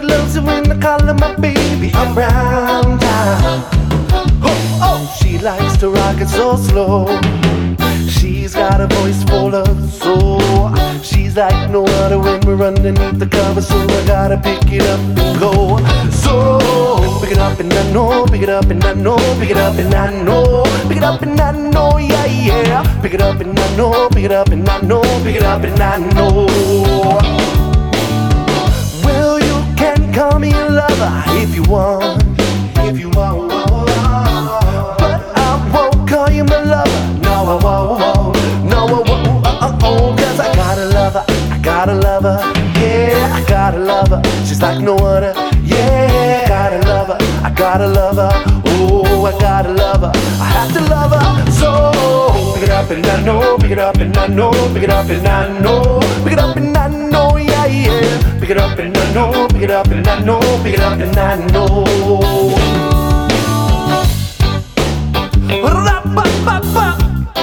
loves it when I call her my baby around town. Oh, oh, she likes to rock it so slow. She's got a voice full of soul. She's like no other when we're underneath the covers, so I gotta pick it up and go. So pick it up and I know, pick it up and I know, pick it up and I know, pick it up and I know, yeah, yeah. Pick it up and I know, pick it up and I know, pick it up and I know. Well, you can call me a lover if you want, if you want. But I won't call you my lover. No, I won't. No, I won't. Cause I got a lover, I got a lover. Yeah, I got a lover. She's like no other. Yeah, I got a lover, I got a lover. Oh, I got a lover. I have to love her. So pick it up and I know, pick it up and I know, pick it up and I know, pick it up and I know, yeah, yeah. Pick it up and I know, pick it up and I know, pick it up and I know. Ra-ba-ba-ba.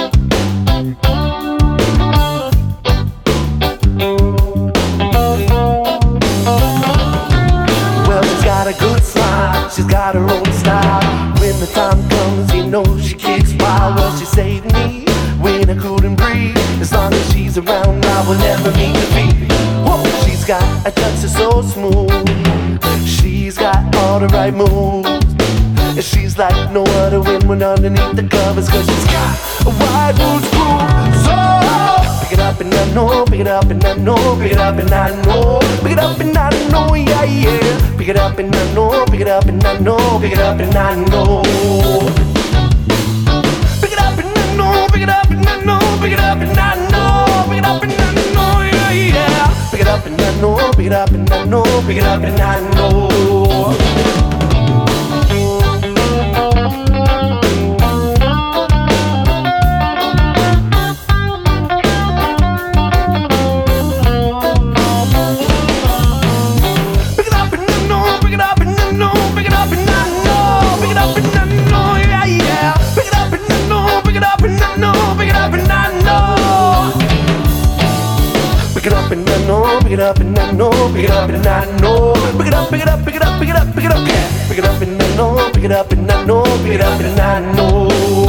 Well, she's got a good smile, she's got her own style. When the time comes, you know she kicks wild. Well, she saved me when I couldn't breathe. As long as she's around, I will never meet defeat. Whoa, she's got a touch that's so smooth. She's got all the right moves. And she's like no other when we're underneath the covers, cause she's got a wide wood screw. So pick it up and I know, pick it up and I know, pick it up and I know, pick it up and I know, yeah, yeah. Pick it up and I know, pick it up and I know, pick it up and I know. Pick it up and I know, pick it up and I know, pick it up and I know, pick it up and I know, yeah, yeah. Pick it up and I know, pick it up and I know, pick it up and I know. Pick it up and I know, pick it up and I know, pick it up and I know, pick it up, pick it up, pick it up, pick it up, pick it up, pick it up and I know, pick it up and I know, pick it up and I know.